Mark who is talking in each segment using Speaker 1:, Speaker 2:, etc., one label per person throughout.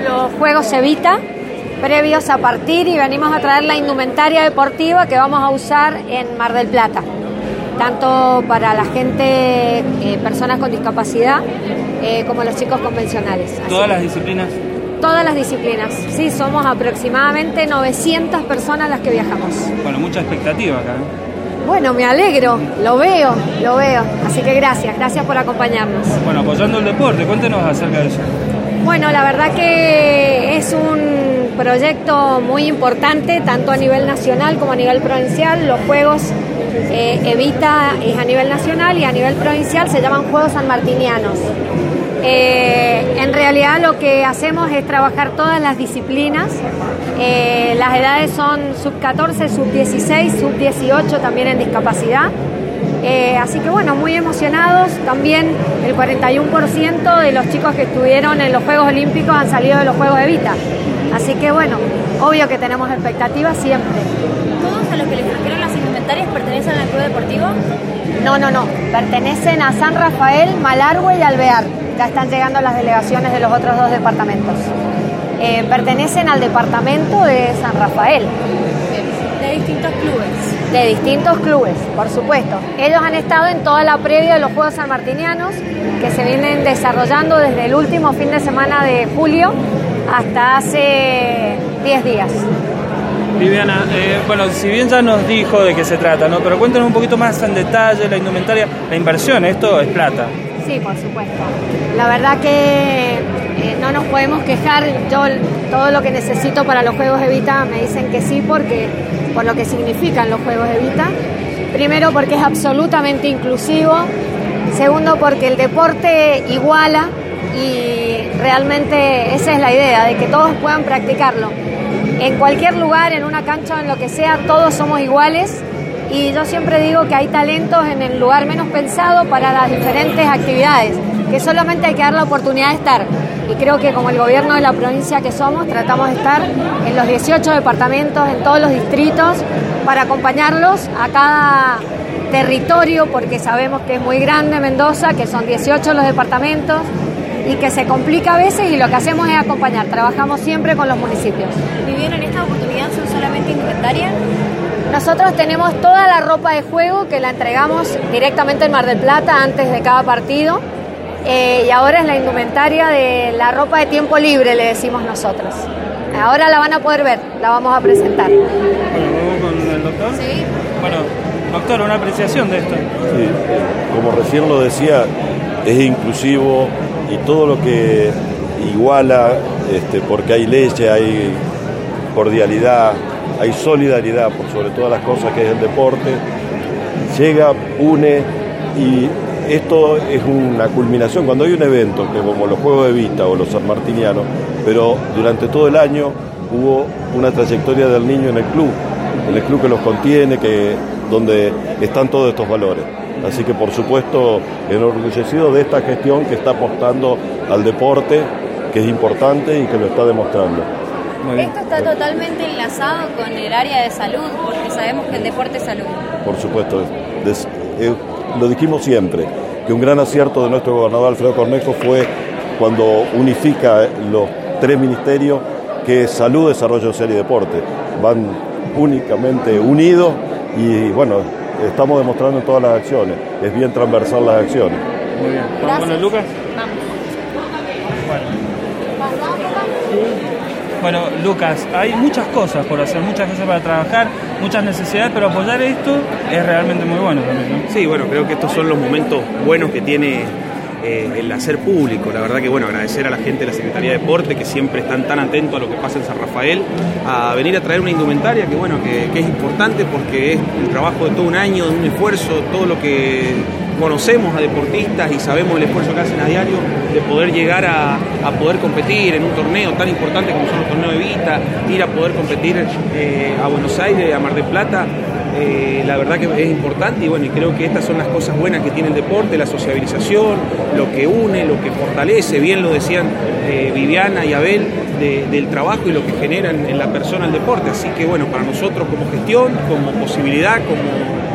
Speaker 1: los Juegos Evita, previos a partir, y venimos a traer la indumentaria deportiva que vamos a usar en Mar del Plata, tanto para la gente, personas con discapacidad, como los chicos convencionales.
Speaker 2: ¿Todas las disciplinas?
Speaker 1: Todas las disciplinas, sí, somos aproximadamente 900 personas las que viajamos.
Speaker 2: Bueno, mucha expectativa acá, ¿no?
Speaker 1: Bueno, me alegro, lo veo, así que gracias por acompañarnos.
Speaker 2: Bueno, apoyando el deporte, cuéntenos acerca de eso.
Speaker 1: Bueno, la verdad que es un proyecto muy importante, tanto a nivel nacional como a nivel provincial. Los Juegos Evita es a nivel nacional y a nivel provincial se llaman Juegos Sanmartinianos. En realidad lo que hacemos es trabajar todas las disciplinas. Las edades son sub-14, sub-16, sub-18 también en discapacidad. Así que bueno, muy emocionados. También el 41% de los chicos que estuvieron en los Juegos Olímpicos han salido de los Juegos Evita. Así que bueno, obvio que tenemos expectativas siempre.
Speaker 3: ¿Todos a los que les trajeron las indumentarias pertenecen al club deportivo?
Speaker 1: No. Pertenecen a San Rafael, Malargüe y Alvear. Ya están llegando las delegaciones de los otros dos departamentos. Pertenecen al departamento de San Rafael.
Speaker 3: ¿De distintos clubes?
Speaker 1: De distintos clubes, por supuesto. Ellos han estado en toda la previa de los Juegos Sanmartinianos, que se vienen desarrollando desde el último fin de semana de julio hasta hace 10 días.
Speaker 2: Viviana, bueno, si bien ya nos dijo de qué se trata, ¿no? Pero cuéntanos un poquito más en detalle la indumentaria, la inversión, esto es plata.
Speaker 1: Sí, por supuesto. La verdad que no nos podemos quejar. Yo todo lo que necesito para los Juegos Evita me dicen que sí, porque por lo que significan los Juegos Evita. Primero, porque es absolutamente inclusivo. Segundo, porque el deporte iguala y realmente esa es la idea, de que todos puedan practicarlo. En cualquier lugar, en una cancha, en lo que sea, todos somos iguales. Y yo siempre digo que hay talentos en el lugar menos pensado para las diferentes actividades, que solamente hay que dar la oportunidad de estar. Y creo que como el gobierno de la provincia que somos, tratamos de estar en los 18 departamentos, en todos los distritos, para acompañarlos a cada territorio, porque sabemos que es muy grande Mendoza, que son 18 los departamentos, y que se complica a veces, y lo que hacemos es acompañar. Trabajamos siempre con los municipios.
Speaker 3: ¿Vivieron en esta oportunidad? ¿Son solamente indumentaria?
Speaker 1: Nosotros tenemos toda la ropa de juego que la entregamos directamente en Mar del Plata antes de cada partido, y ahora es la indumentaria de la ropa de tiempo libre, le decimos nosotros. Ahora la van a poder ver, la vamos a presentar.
Speaker 2: Bueno, ¿vamos con el doctor?
Speaker 1: Sí.
Speaker 2: Bueno, doctor, una apreciación de esto.
Speaker 4: Sí, como recién lo decía, es inclusivo y todo lo que iguala, porque hay leche, hay cordialidad, hay solidaridad por sobre todas las cosas que es el deporte, llega, une, y esto es una culminación. Cuando hay un evento que como los Juegos Evita o los sanmartinianos, pero durante todo el año hubo una trayectoria del niño en el club que los contiene, donde están todos estos valores. Así que por supuesto enorgullecido de esta gestión que está apostando al deporte, que es importante y que lo está demostrando.
Speaker 3: Esto está totalmente enlazado con el área de salud, porque sabemos que el deporte es salud.
Speaker 4: Por supuesto, lo dijimos siempre, que un gran acierto de nuestro gobernador Alfredo Cornejo fue cuando unifica los tres ministerios, que es salud, desarrollo social y deporte. Van únicamente unidos y bueno, estamos demostrando en todas las acciones, es bien transversal las acciones.
Speaker 2: Muy bien. ¿Vamos con el Lucas?
Speaker 3: Vamos.
Speaker 2: Bueno, Lucas, hay muchas cosas por hacer, muchas cosas para trabajar, muchas necesidades, pero apoyar esto es realmente muy bueno también, ¿no?
Speaker 5: Sí, bueno, creo que estos son los momentos buenos que tiene el hacer público. La verdad que, bueno, agradecer a la gente de la Secretaría de Deporte, que siempre están tan atentos a lo que pasa en San Rafael, a venir a traer una indumentaria que, bueno, que es importante porque es el trabajo de todo un año, de un esfuerzo, todo lo que conocemos a deportistas y sabemos el esfuerzo que hacen a diario de poder llegar a poder competir en un torneo tan importante como son los torneos de Evita, ir a poder competir a Buenos Aires, a Mar del Plata. La verdad que es importante y bueno, y creo que estas son las cosas buenas que tiene el deporte, la sociabilización, lo que une, lo que fortalece, bien lo decían Viviana y Abel, del trabajo y lo que generan en la persona el deporte. Así que bueno, para nosotros como gestión, como posibilidad, como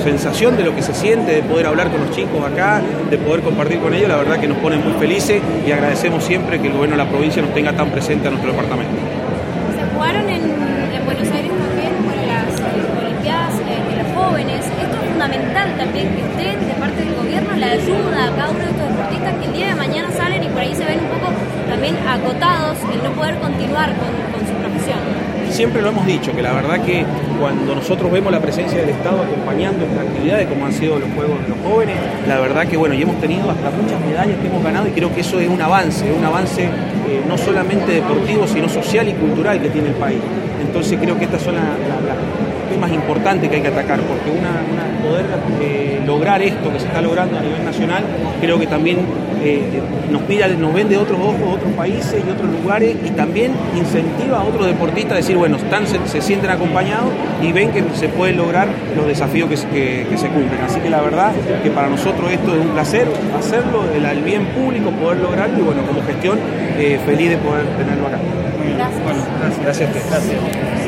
Speaker 5: sensación de lo que se siente, de poder hablar con los chicos acá, de poder compartir con ellos, la verdad que nos pone muy felices y agradecemos siempre que el gobierno de la provincia nos tenga tan presente a nuestro departamento.
Speaker 3: Se jugaron en Buenos Aires también las Olimpiadas de los jóvenes. Esto es fundamental también que estén de parte del gobierno la ayuda a cada uno de estos deportistas que el día de mañana salen y por ahí se ven un poco también acotados en no poder continuar con su profesión.
Speaker 5: Siempre lo hemos dicho, que la verdad que cuando nosotros vemos la presencia del Estado acompañando estas actividades como han sido los Juegos de los Jóvenes, la verdad que bueno, y hemos tenido hasta muchas medallas que hemos ganado y creo que eso es un avance no solamente deportivo, sino social y cultural que tiene el país. Entonces creo que estas son las temas importantes que hay que atacar, porque poder lograr esto que se está logrando a nivel nacional, creo que también nos ven de otros ojos, otros países y otros lugares, y también incentiva a otros deportistas a decir, bueno, se sienten acompañados y ven que se pueden lograr los desafíos que se cumplen. Así que la verdad que para nosotros esto es un placer hacerlo, el bien público, poder lograrlo, y bueno, como gestión, feliz de poder tenerlo acá.
Speaker 3: Gracias.
Speaker 2: Bueno, gracias. Gracias.